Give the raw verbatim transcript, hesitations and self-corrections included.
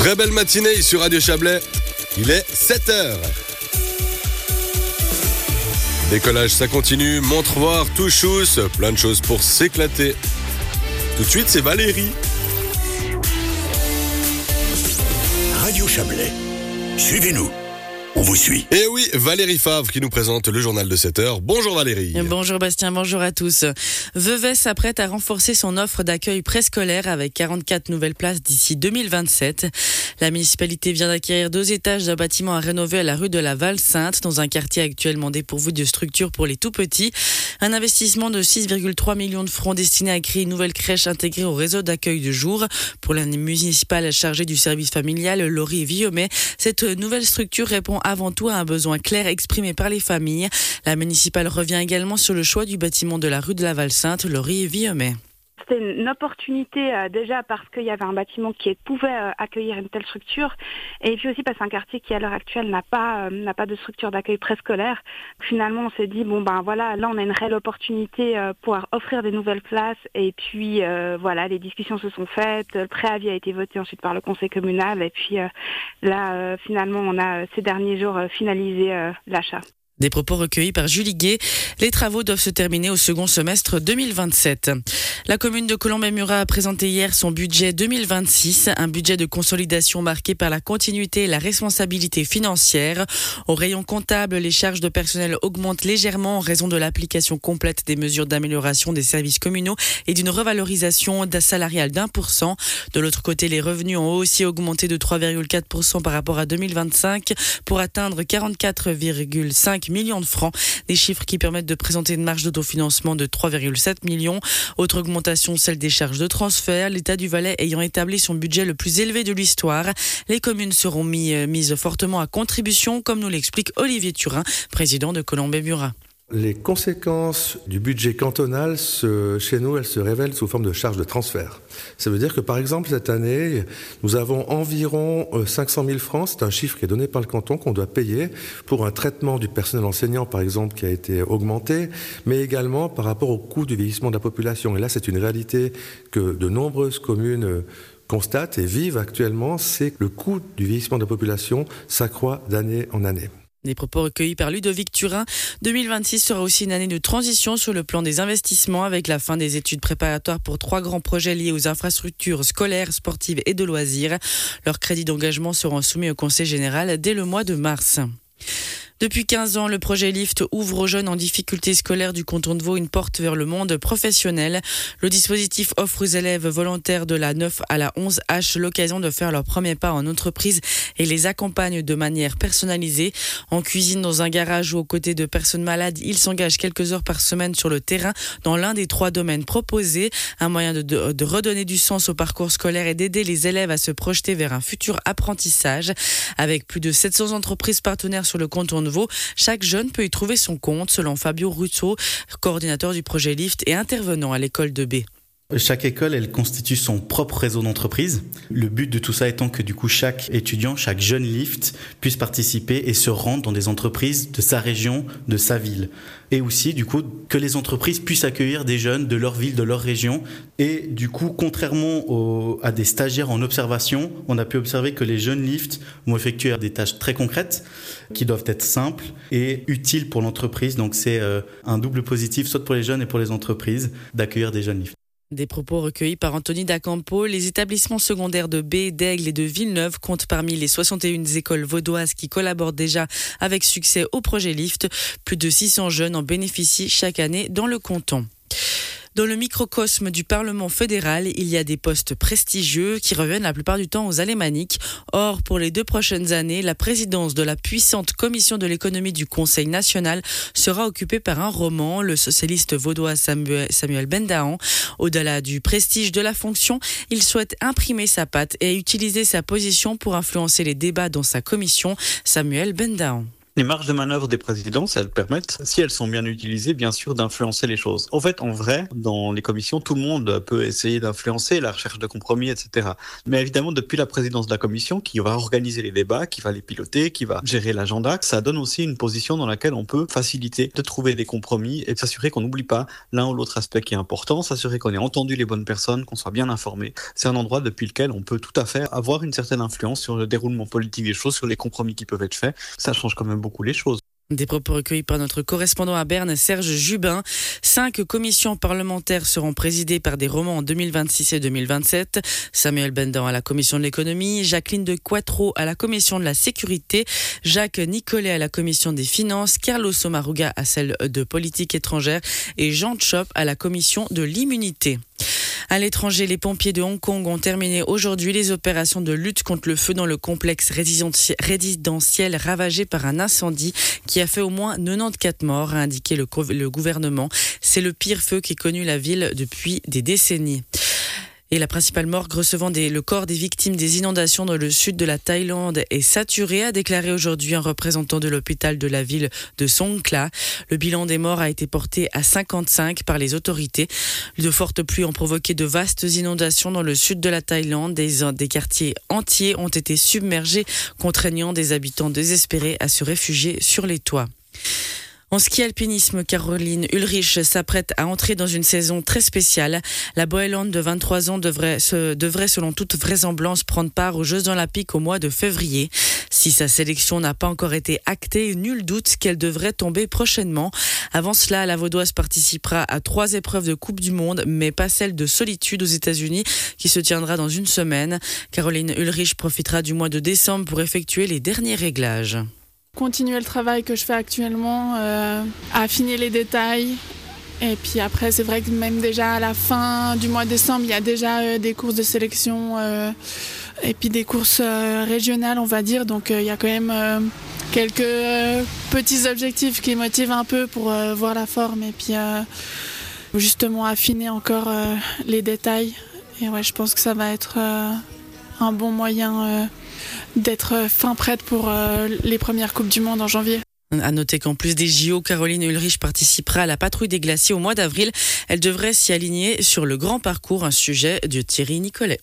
Très belle matinée sur Radio Chablais, il est sept heures. Décollage, ça continue, montre voir, touche-chousse, plein de choses pour s'éclater. Tout de suite, c'est Valérie. Radio Chablais, suivez-nous. On vous suit. Et oui, Valérie Favre qui nous présente le journal de sept heures. Bonjour Valérie. Bonjour Bastien, bonjour à tous. Vevey s'apprête à renforcer son offre d'accueil préscolaire avec quarante-quatre nouvelles places d'ici deux mille vingt-sept. La municipalité vient d'acquérir deux étages d'un bâtiment à rénover à la rue de la Val-Sainte, dans un quartier actuellement dépourvu de structures pour les tout-petits. Un investissement de six virgule trois millions de francs destiné à créer une nouvelle crèche intégrée au réseau d'accueil de jour. Pour la municipale chargée du service familial, Laurie Villomé, cette nouvelle structure répond avant tout à un besoin clair exprimé par les familles. La municipale revient également sur le choix du bâtiment de la rue de la Val-Sainte, Laurie Villomé. C'était une opportunité euh, déjà parce qu'il y avait un bâtiment qui pouvait euh, accueillir une telle structure, et puis aussi parce qu'un quartier qui à l'heure actuelle n'a pas euh, n'a pas de structure d'accueil préscolaire. Finalement, on s'est dit bon ben voilà, là on a une réelle opportunité euh, pour offrir des nouvelles places, et puis euh, voilà, les discussions se sont faites, le préavis a été voté ensuite par le conseil communal, et puis euh, là euh, finalement on a ces derniers jours euh, finalisé euh, l'achat. Des propos recueillis par Julie Gué. Les travaux doivent se terminer au second semestre deux mille vingt-sept. La commune de Colombey-Murat a présenté hier son budget deux mille vingt-six, un budget de consolidation marqué par la continuité et la responsabilité financière. Au rayon comptable, les charges de personnel augmentent légèrement en raison de l'application complète des mesures d'amélioration des services communaux et d'une revalorisation salariale d'un pour cent. De l'autre côté, les revenus ont aussi augmenté de trois virgule quatre pour cent par rapport à deux mille vingt-cinq pour atteindre quarante-quatre virgule cinq millions de francs, des chiffres qui permettent de présenter une marge d'autofinancement de trois virgule sept millions. Autre augmentation, celle des charges de transfert, l'État du Valais ayant établi son budget le plus élevé de l'histoire. Les communes seront mis, euh, mises fortement à contribution, comme nous l'explique Olivier Turin, président de Colombey-Murat. Les conséquences du budget cantonal, se, chez nous, elles se révèlent sous forme de charges de transfert. Ça veut dire que, par exemple, cette année, nous avons environ cinq cent mille francs, c'est un chiffre qui est donné par le canton, qu'on doit payer pour un traitement du personnel enseignant, par exemple, qui a été augmenté, mais également par rapport au coût du vieillissement de la population. Et là, c'est une réalité que de nombreuses communes constatent et vivent actuellement, c'est que le coût du vieillissement de la population s'accroît d'année en année. Des propos recueillis par Ludovic Turin. deux mille vingt-six sera aussi une année de transition sur le plan des investissements avec la fin des études préparatoires pour trois grands projets liés aux infrastructures scolaires, sportives et de loisirs. Leurs crédits d'engagement seront soumis au Conseil général dès le mois de mars. Depuis quinze ans, le projet Lift ouvre aux jeunes en difficulté scolaire du canton de Vaud une porte vers le monde professionnel. Le dispositif offre aux élèves volontaires de la neuf à la onze H l'occasion de faire leur premier pas en entreprise et les accompagne de manière personnalisée. En cuisine, dans un garage ou aux côtés de personnes malades, ils s'engagent quelques heures par semaine sur le terrain dans l'un des trois domaines proposés. Un moyen de, de, de redonner du sens au parcours scolaire et d'aider les élèves à se projeter vers un futur apprentissage. Avec plus de sept cents entreprises partenaires sur le canton de Vaud, chaque jeune peut y trouver son compte, selon Fabio Russo, coordinateur du projet Lift et intervenant à l'école de B. Chaque école, elle constitue son propre réseau d'entreprise. Le but de tout ça étant que du coup chaque étudiant, chaque jeune Lift puisse participer et se rendre dans des entreprises de sa région, de sa ville. Et aussi du coup que les entreprises puissent accueillir des jeunes de leur ville, de leur région. Et du coup, contrairement au, à des stagiaires en observation, on a pu observer que les jeunes Lift vont effectuer des tâches très concrètes qui doivent être simples et utiles pour l'entreprise. Donc c'est euh, un double positif, soit pour les jeunes et pour les entreprises, d'accueillir des jeunes Lift. Des propos recueillis par Anthony Dacampo. Les établissements secondaires de B, d'Aigle et de Villeneuve comptent parmi les soixante et une écoles vaudoises qui collaborent déjà avec succès au projet Lift. Plus de six cents jeunes en bénéficient chaque année dans le canton. Dans le microcosme du Parlement fédéral, il y a des postes prestigieux qui reviennent la plupart du temps aux alémaniques. Or, pour les deux prochaines années, la présidence de la puissante commission de l'économie du Conseil national sera occupée par un roman, le socialiste vaudois Samuel, Samuel Bendahan. Au-delà du prestige de la fonction, il souhaite imprimer sa patte et utiliser sa position pour influencer les débats dans sa commission. Samuel Bendahan. Les marges de manœuvre des présidences, elles permettent, si elles sont bien utilisées, bien sûr, d'influencer les choses. En fait, en vrai, dans les commissions, tout le monde peut essayer d'influencer la recherche de compromis, et cetera. Mais évidemment, depuis la présidence de la commission, qui va organiser les débats, qui va les piloter, qui va gérer l'agenda, ça donne aussi une position dans laquelle on peut faciliter de trouver des compromis et de s'assurer qu'on n'oublie pas l'un ou l'autre aspect qui est important, s'assurer qu'on ait entendu les bonnes personnes, qu'on soit bien informé. C'est un endroit depuis lequel on peut tout à fait avoir une certaine influence sur le déroulement politique des choses, sur les compromis qui peuvent être faits. Ça change quand même beaucoup les choses. Des propos recueillis par notre correspondant à Berne, Serge Jubin. Cinq commissions parlementaires seront présidées par des romans en deux mille vingt-six et deux mille vingt-sept. Samuel Bendan à la commission de l'économie, Jacqueline de Quattro à la commission de la sécurité, Jacques Nicolet à la commission des finances, Carlos Sommaruga à celle de politique étrangère et Jean Chop à la commission de l'immunité. À l'étranger, les pompiers de Hong Kong ont terminé aujourd'hui les opérations de lutte contre le feu dans le complexe résidentiel ravagé par un incendie qui a fait au moins quatre-vingt-quatorze morts, a indiqué le, le gouvernement. C'est le pire feu qu'ait connu la ville depuis des décennies. Et la principale morgue recevant des, le corps des victimes des inondations dans le sud de la Thaïlande est saturé, a déclaré aujourd'hui un représentant de l'hôpital de la ville de Songkhla. Le bilan des morts a été porté à cinquante-cinq par les autorités. De fortes pluies ont provoqué de vastes inondations dans le sud de la Thaïlande. Des, des quartiers entiers ont été submergés, contraignant des habitants désespérés à se réfugier sur les toits. En ski alpinisme, Caroline Ulrich s'apprête à entrer dans une saison très spéciale. La Boélande de vingt-trois ans devrait, se, devrait selon toute vraisemblance prendre part aux Jeux Olympiques au mois de février. Si sa sélection n'a pas encore été actée, nul doute qu'elle devrait tomber prochainement. Avant cela, la Vaudoise participera à trois épreuves de Coupe du Monde, mais pas celle de solitude aux États-Unis qui se tiendra dans une semaine. Caroline Ulrich profitera du mois de décembre pour effectuer les derniers réglages. Continuer le travail que je fais actuellement, euh, affiner les détails. Et puis après, c'est vrai que même déjà à la fin du mois de décembre, il y a déjà euh, des courses de sélection euh, et puis des courses euh, régionales, on va dire. Donc euh, il y a quand même euh, quelques euh, petits objectifs qui motivent un peu pour euh, voir la forme et puis euh, justement affiner encore euh, les détails. Et ouais, je pense que ça va être euh, un bon moyen euh, d'être fin prête pour euh, les premières Coupes du Monde en janvier. À noter qu'en plus des J O, Caroline Ulrich participera à la patrouille des glaciers au mois d'avril. Elle devrait s'y aligner sur le grand parcours, un sujet de Thierry Nicolet.